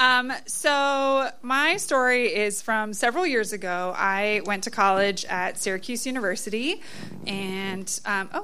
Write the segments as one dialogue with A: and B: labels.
A: So my story is from several years ago. I went to college at Syracuse University, and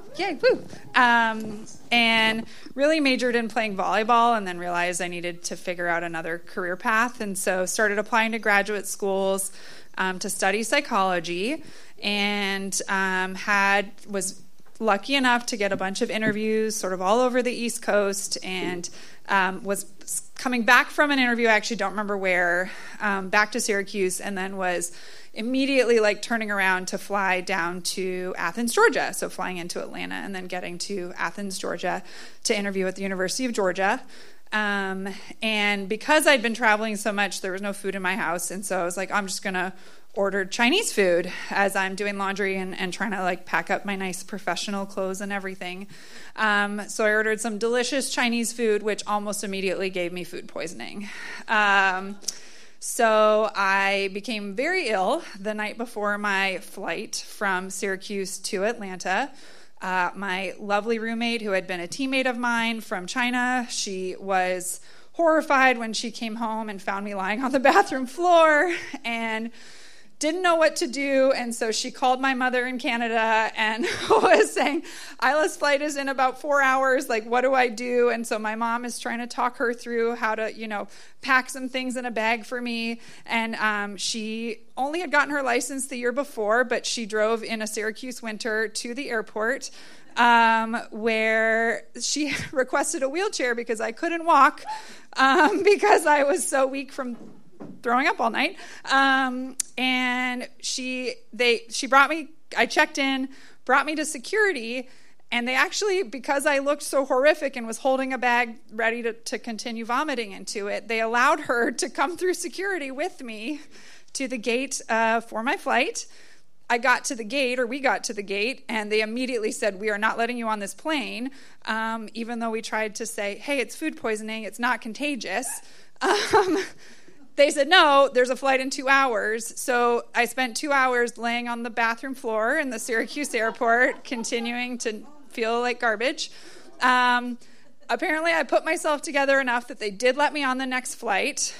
A: and really majored in playing volleyball, and then realized I needed to figure out another career path, and so started applying to graduate schools to study psychology, and was lucky enough to get a bunch of interviews sort of all over the East Coast, and was coming back from an interview, I actually don't remember where, back to Syracuse, and then was immediately turning around to fly down to Athens, Georgia. So flying into Atlanta and then getting to Athens, Georgia to interview at the University of Georgia. And because I'd been traveling so much, there was no food in my house. And so I was like, I'm just going to order Chinese food as I'm doing laundry and trying to pack up my nice professional clothes and everything. So I ordered some delicious Chinese food, which almost immediately gave me food poisoning. So I became very ill the night before my flight from Syracuse to Atlanta. My lovely roommate, who had been a teammate of mine from China, she was horrified when she came home and found me lying on the bathroom floor and didn't know what to do, and so she called my mother in Canada and was saying, Isla's flight is in about 4 hours, what do I do? And so my mom is trying to talk her through how to, pack some things in a bag for me, and she only had gotten her license the year before, but she drove in a Syracuse winter to the airport, where she requested a wheelchair because I couldn't walk, because I was so weak from throwing up all night. And she brought me, I checked in, brought me to security, and they actually, because I looked so horrific and was holding a bag ready to continue vomiting into it, they allowed her to come through security with me to the gate for my flight. We got to the gate, and they immediately said, we are not letting you on this plane, even though we tried to say, hey, it's food poisoning, it's not contagious. They said, no, there's a flight in 2 hours. So I spent 2 hours laying on the bathroom floor in the Syracuse airport, continuing to feel like garbage. Apparently, I put myself together enough that they did let me on the next flight.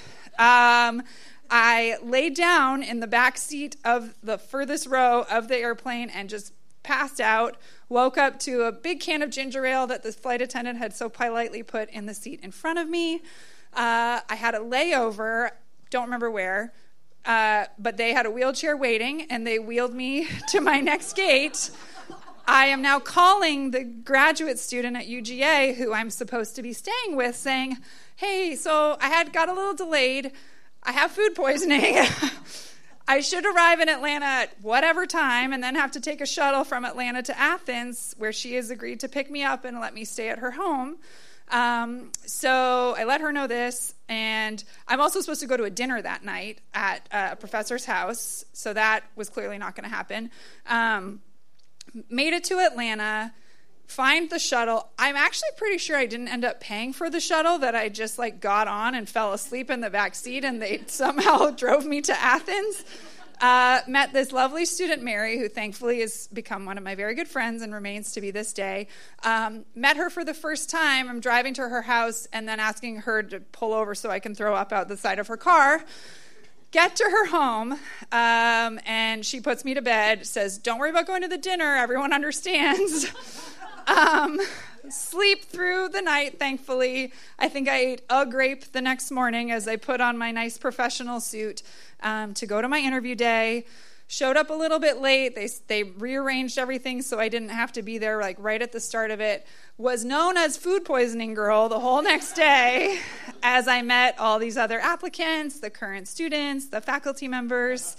A: I laid down in the back seat of the furthest row of the airplane and just passed out, woke up to a big can of ginger ale that the flight attendant had so politely put in the seat in front of me. I had a layover, don't remember where, but they had a wheelchair waiting, and they wheeled me to my next gate. I am now calling the graduate student at UGA who I'm supposed to be staying with, saying, hey, so I got a little delayed. I have food poisoning. I should arrive in Atlanta at whatever time and then have to take a shuttle from Atlanta to Athens, where she has agreed to pick me up and let me stay at her home. So I let her know this, and I'm also supposed to go to a dinner that night at a professor's house, so that was clearly not going to happen. Made it to Atlanta, find the shuttle. I'm actually pretty sure I didn't end up paying for the shuttle, that I just got on and fell asleep in the back seat, and they somehow drove me to Athens. Met this lovely student, Mary, who thankfully has become one of my very good friends and remains to be this day. Met her for the first time. I'm driving to her house and then asking her to pull over so I can throw up out the side of her car. Get to her home, and she puts me to bed, says, don't worry about going to the dinner. Everyone understands. Sleep through the night, thankfully. I think I ate a grape the next morning as I put on my nice professional suit to go to my interview day. Showed up a little bit late. They rearranged everything so I didn't have to be there right at the start of it. Was known as food poisoning girl the whole next day as I met all these other applicants, the current students, the faculty members.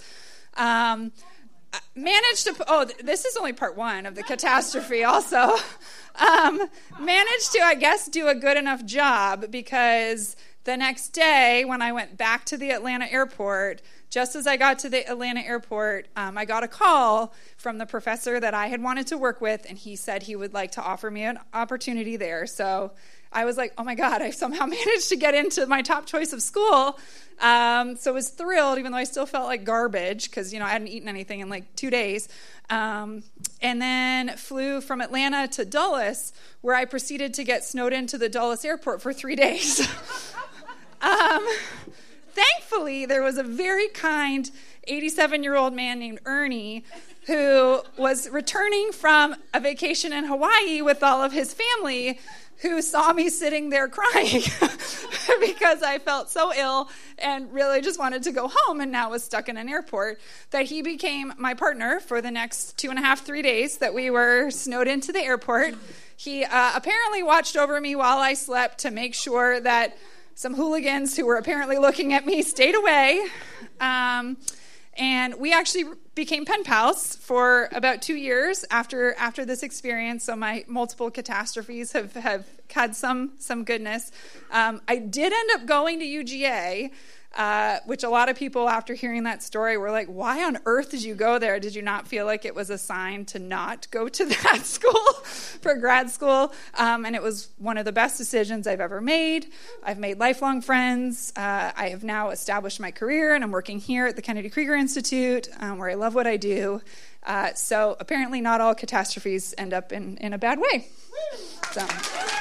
A: Managed to, this is only part one of the catastrophe also. Managed to, I guess, do a good enough job, because the next day when I went back to the Atlanta airport, just as I got to the Atlanta airport, I got a call from the professor that I had wanted to work with, and he said he would like to offer me an opportunity there. So I was like, oh my God, I somehow managed to get into my top choice of school. So I was thrilled, even though I still felt like garbage because, I hadn't eaten anything in 2 days. And then flew from Atlanta to Dulles, where I proceeded to get snowed into the Dulles airport for 3 days. Thankfully, there was a very kind 87-year-old man named Ernie who was returning from a vacation in Hawaii with all of his family, who saw me sitting there crying because I felt so ill and really just wanted to go home and now was stuck in an airport, that he became my partner for the next 2.5, 3 days that we were snowed into the airport. He apparently watched over me while I slept to make sure that some hooligans who were apparently looking at me stayed away. And we actually became pen pals for about 2 years after this experience. So my multiple catastrophes have had some goodness. I did end up going to UGA, which a lot of people after hearing that story were like, why on earth did you go there? Did you not feel like it was a sign to not go to that school for grad school? And it was one of the best decisions I've ever made. I've made lifelong friends. I have now established my career, and I'm working here at the Kennedy Krieger Institute, where I love what I do. So apparently not all catastrophes end up in a bad way. So.